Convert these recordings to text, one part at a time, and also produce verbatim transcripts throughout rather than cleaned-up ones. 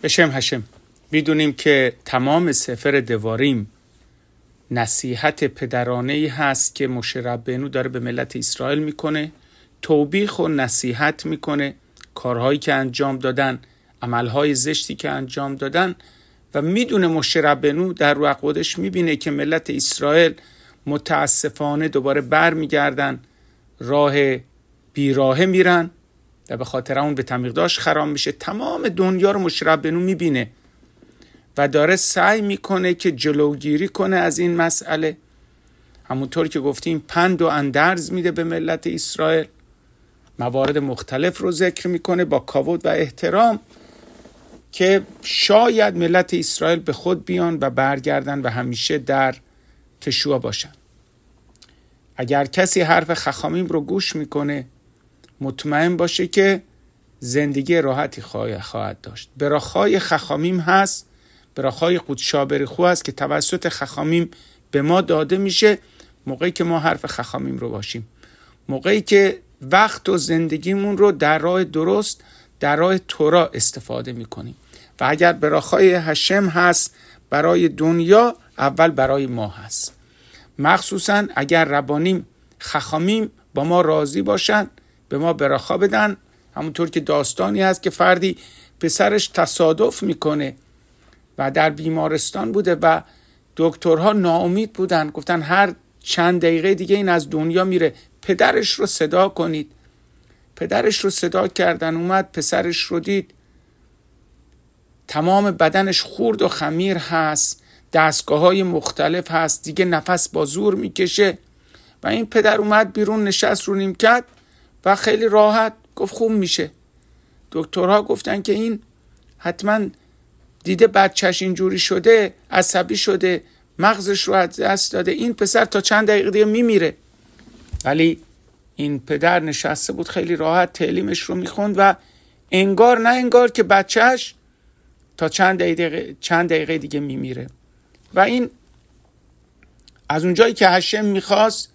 بشم هشم. میدونیم که تمام سفر دواریم نصیحت پدرانه‌ای هست که موشه ربینو داره به ملت اسرائیل میکنه، توبیخ و نصیحت میکنه، کارهایی که انجام دادن، عملهای زشتی که انجام دادن، و میدونه موشه ربینو در روح خودش میبینه که ملت اسرائیل متاسفانه دوباره بر میگردن، راه بیراهه میرن و به خاطر اون به تمیقداش خراب میشه. تمام دنیا رو موشه ربینو میبینه و داره سعی میکنه که جلوگیری کنه از این مسئله. همونطور که گفتیم پند و اندرز میده به ملت اسرائیل، موارد مختلف رو ذکر میکنه با کاوت و احترام که شاید ملت اسرائیل به خود بیان و برگردن و همیشه در تشوع باشن. اگر کسی حرف خخامیم رو گوش میکنه مطمئن باشه که زندگی راحتی خواهد داشت. براخای خخامیم هست، براخای قدشا بریخو هست که توسط خخامیم به ما داده میشه موقعی که ما حرف خخامیم رو باشیم، موقعی که وقت و زندگیمون رو در راه درست، در راه تورا استفاده میکنیم. و اگر براخای هشم هست برای دنیا، اول برای ما هست. مخصوصا اگر ربانیم خخامیم با ما راضی باشن، به ما براخا بدن. همونطور که داستانی هست که فردی پسرش تصادف میکنه و در بیمارستان بوده و دکترها ناامید بودن، گفتن هر چند دقیقه دیگه این از دنیا میره، پدرش رو صدا کنید. پدرش رو صدا کردن، اومد پسرش رو دید، تمام بدنش خورد و خمیر هست، دستگاه های مختلف هست، دیگه نفس با زور میکشه و این پدر اومد بیرون نشست رو نیمکت و خیلی راحت گفت خوب میشه. دکترها گفتن که این حتما دیده بچهش اینجوری شده، عصبی شده، مغزش رو از دست داده، این پسر تا چند دقیقه دیگه میمیره. ولی این پدر نشسته بود خیلی راحت تعلیمش رو میخوند و انگار نه انگار که بچهش تا چند دقیقه, چند دقیقه دیگه میمیره. و این از اونجایی که هشم میخواست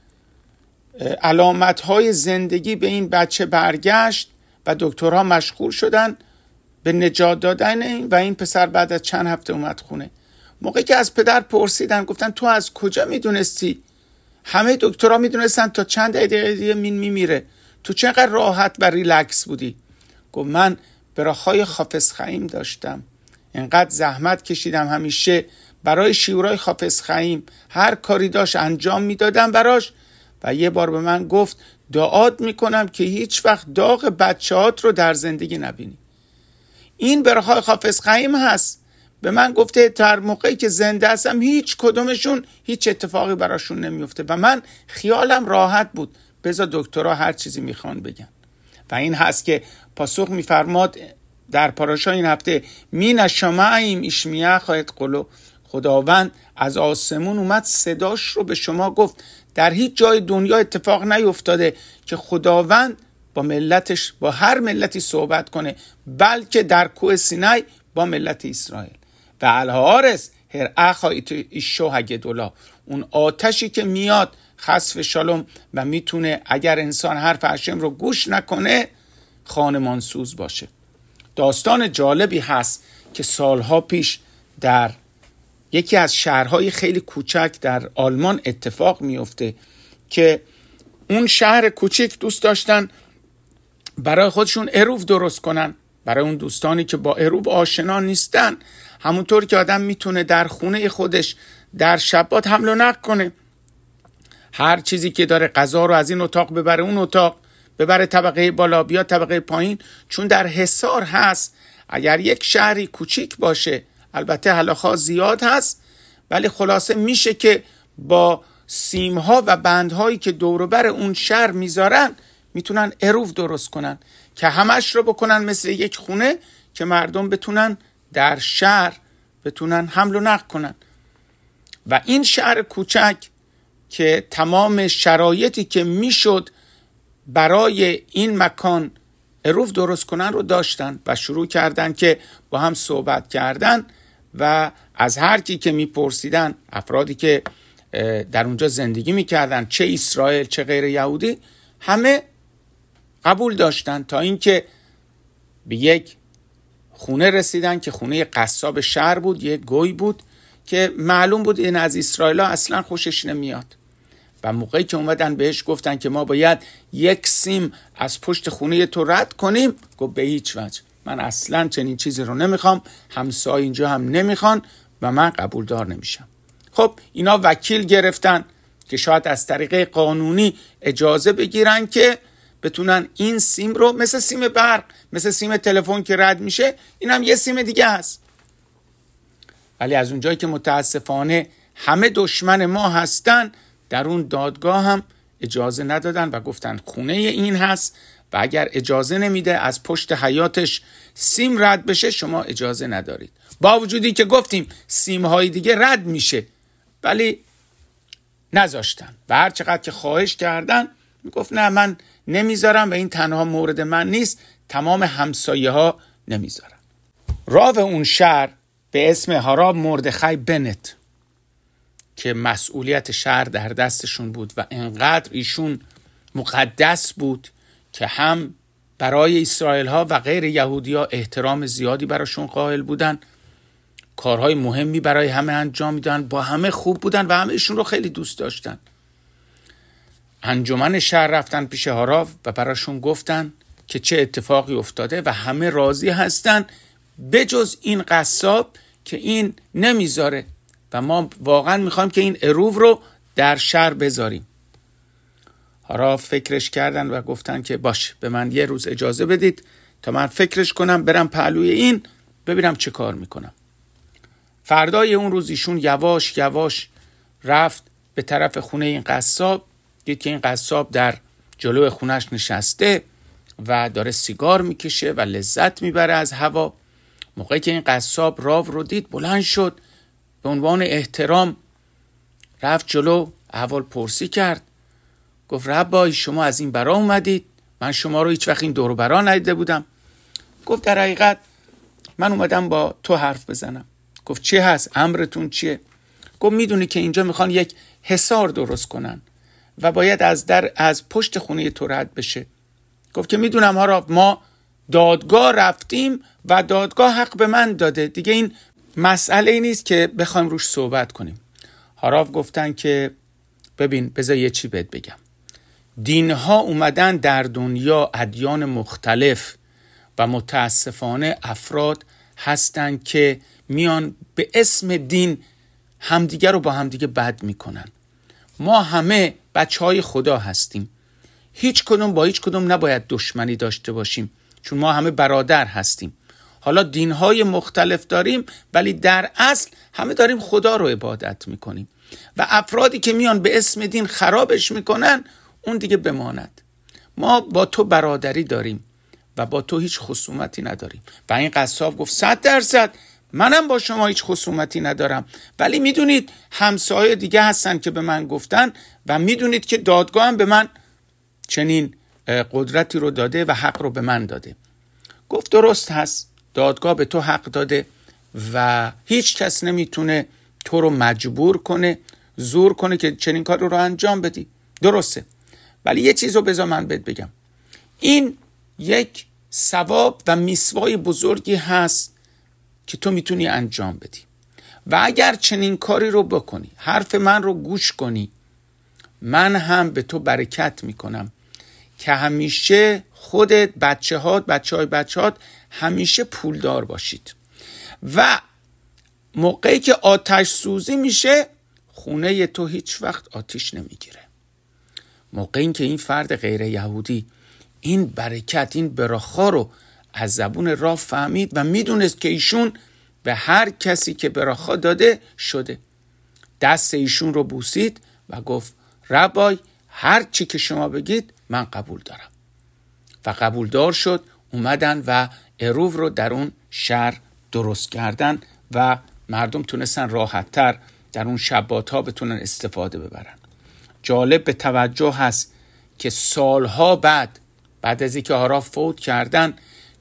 علامتهای زندگی به این بچه برگشت و دکترها مشغول شدن به نجات دادن این و این پسر بعد از چند هفته اومد خونه. موقعی که از پدر پرسیدن گفتن تو از کجا میدونستی؟ همه دکترها میدونستن تا چند دقیقه دیگه مین میمیره، تو چقدر راحت و ریلکس بودی؟ گفت من براخای حافظ خیم داشتم، اینقدر زحمت کشیدم همیشه برای شیورای حافظ خیم، هر کاری داشت انجام میدادم براش و یه بار به من گفت دعات میکنم که هیچ وقت داغ بچه‌هات رو در زندگی نبینی. این براخای حافظ خیم هست. به من گفته در موقعی که زنده هستم هیچ کدومشون هیچ اتفاقی براشون نمیفته و من خیالم راحت بود، بذار دکترها هر چیزی میخوان بگن. و این هست که پاسخ میفرماد در پاراشا این هفته مین شمعیم اشمیه خواهد قلو، خداوند از آسمون اومد صداش رو به شما گفت. در هیچ جای دنیا اتفاق نیفتاده که خداوند با ملتش با هر ملتی صحبت کنه، بلکه در کوه سینای با ملت اسرائیل. و الهارس هر اخایت ایشو هگدولا، اون آتشی که میاد خسف شالوم و میتونه اگر انسان حرف هشم رو گوش نکنه خانمان سوز باشه. داستان جالبی هست که سالها پیش در یکی از شهرهای خیلی کوچک در آلمان اتفاق میفته که اون شهر کوچک دوست داشتن برای خودشون اروف درست کنن، برای اون دوستانی که با اروف آشنا نیستن. همونطور که آدم میتونه در خونه خودش در شبات حمل و نقل کنه، هر چیزی که داره غذا رو از این اتاق ببره اون اتاق، ببره طبقه بالا بیا طبقه پایین. چون در حصار هست، اگر یک شهری کوچیک باشه، البته هلاخا زیاد هست، ولی خلاصه میشه که با سیمها و بندهایی که دور و بر اون شهر میذارن میتونن اروف درست کنن که همش رو بکنن مثل یک خونه که مردم بتونن در شهر بتونن حمل و نقل کنن. و این شهر کوچک که تمام شرایطی که میشد برای این مکان اروف درست کنن رو داشتن و شروع کردن که با هم صحبت کردن و از هر کی که میپرسیدن، افرادی که در اونجا زندگی میکردن، چه اسرائیل چه غیر یهودی، همه قبول داشتن، تا اینکه به یک خونه رسیدن که خونه قصاب شهر بود، یه گوی بود که معلوم بود این از اسرائیل اصلا خوشش نمیاد. و موقعی که اومدن بهش گفتن که ما باید یک سیم از پشت خونه تو رد کنیم، گفت به هیچ وجه، من اصلا چنین چیزی رو نمیخوام، همسایه اینجا هم نمیخوان و من قبول دار نمیشم. خب اینا وکیل گرفتن که شاید از طریق قانونی اجازه بگیرن که بتونن این سیم رو، مثل سیم برق، مثل سیم تلفن که رد میشه، این هم یه سیم دیگه هست. ولی از اونجایی که متاسفانه همه دشمن ما هستن، در اون دادگاه هم اجازه ندادن و گفتن خونه این هست و اگر اجازه نمیده از پشت حیاتش سیم رد بشه شما اجازه ندارید. با وجودی که گفتیم سیم های دیگه رد میشه، ولی نذاشتن و هر چقدر که خواهش کردن میگفت نه من نمیذارم و این تنها مورد من نیست، تمام همسایه ها نمیذارن. راو اون شهر به اسم هاراب مردخای بنت که مسئولیت شهر در دستشون بود و انقدر ایشون مقدس بود که هم برای اسرائیل ها و غیر یهودی ها احترام زیادی براشون قائل بودن، کارهای مهمی برای همه انجام میدن، با همه خوب بودن و همه ایشون رو خیلی دوست داشتن. انجمن شهر رفتن پیش هاراب و براشون گفتن که چه اتفاقی افتاده و همه راضی هستن بجز این قصاب که این نمیذاره و ما واقعا میخوایم که این عروو رو در شهر بذاریم. هاراب فکرش کردن و گفتن که باش، به من یه روز اجازه بدید تا من فکرش کنم، برم پهلوی این ببینم چه کار میکنم. فردای اون روز ایشون یواش یواش رفت به طرف خونه این قصاب، دید که این قصاب در جلوی خونش نشسته و داره سیگار میکشه و لذت میبره از هوا. موقعی که این قصاب راو رو دید بلند شد، به عنوان احترام رفت جلو، احوال پرسی کرد، گفت ربای شما از این برا اومدید؟ من شما رو هیچ وقت این دور و برا ندیده بودم. گفت در حقیقت من اومدم با تو حرف بزنم. گفت چی هست؟ امرتون چیه؟ گفت میدونی که اینجا میخوان یک حصار درست کنن و باید از در از پشت خونه تو رد بشه. گفت که میدونم هاراب، ما دادگاه رفتیم و دادگاه حق به من داده، دیگه این مسئله نیست که بخوایم روش صحبت کنیم. هاراب گفتن که ببین بذار یه چی بهت بگم، دینها اومدن در دنیا، ادیان مختلف و متاسفانه افراد هستن که میان به اسم دین همدیگه رو با همدیگه بد میکنن. ما همه بچه های خدا هستیم، هیچ کدوم با هیچ کدوم نباید دشمنی داشته باشیم چون ما همه برادر هستیم. حالا دینهای مختلف داریم ولی در اصل همه داریم خدا رو عبادت میکنیم و افرادی که میان به اسم دین خرابش میکنن اون دیگه بماند. ما با تو برادری داریم و با تو هیچ خصومتی نداریم. و این قصاب گفت صد درصد منم با شما هیچ خصومتی ندارم، ولی میدونید همسایه دیگه هستن که به من گفتن و میدونید که دادگاه هم به من چنین قدرتی رو داده و حق رو به من داده. گفت درست هست، دادگاه به تو حق داده و هیچ کس نمیتونه تو رو مجبور کنه، زور کنه که چنین کار رو انجام بدی. درسته، ولی یه چیز رو بذار من بهت بگم، این یک ثواب و میثوای بزرگی هست که تو میتونی انجام بدی و اگر چنین کاری رو بکنی، حرف من رو گوش کنی، من هم به تو برکت میکنم که همیشه خودت، بچه هات، بچه های بچه هات همیشه پولدار باشید و موقعی که آتش سوزی میشه خونه تو هیچ وقت آتش نمیگیره. موقعی که این فرد غیر یهودی این برکت، این براخا رو از زبون راه فهمید و میدونست که ایشون به هر کسی که براخا داده شده، دست ایشون رو بوسید و گفت ربای هر چی که شما بگید من قبول دارم و قبول دار شد. اومدن و عروو رو در اون شهر درست کردن و مردم تونستن راحت تر در اون شبات ها بتونن استفاده ببرن. جالب به توجه هست که سالها بعد بعد از اینکه هاراب فوت کردن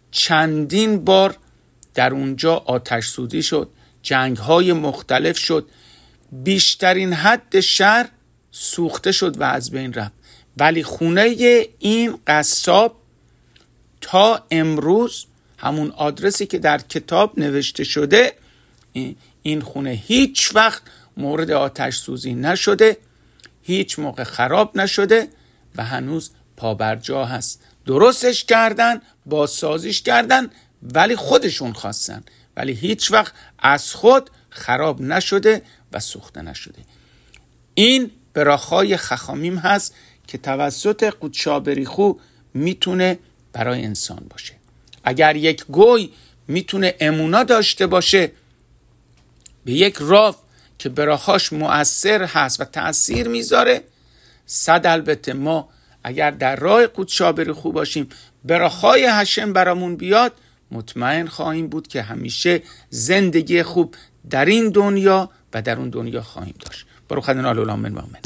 چندین بار در اونجا آتش سوزی شد، جنگ های مختلف شد، بیشترین حد شهر سوخته شد و از بین رفت، ولی خونه این قصاب تا امروز همون آدرسی که در کتاب نوشته شده، این خونه هیچ وقت مورد آتش سوزی نشده، هیچ موقع خراب نشده و هنوز پابرجا هست. درستش کردن، بازسازیش کردن، ولی خودشون خواستن، ولی هیچ وقت از خود خراب نشده و سوخته نشده. این براخای خخامیم هست که توسط قودشا بریخو میتونه برای انسان باشه. اگر یک گوی میتونه امونا داشته باشه به یک راو که براخاش مؤثر هست و تأثیر میذاره، صد البته ما اگر در راه قودشا بریخو باشیم، براخای هشم برامون بیاد، مطمئن خواهیم بود که همیشه زندگی خوب در این دنیا و در اون دنیا خواهیم داشت. برو خدنا العالمین و آمین.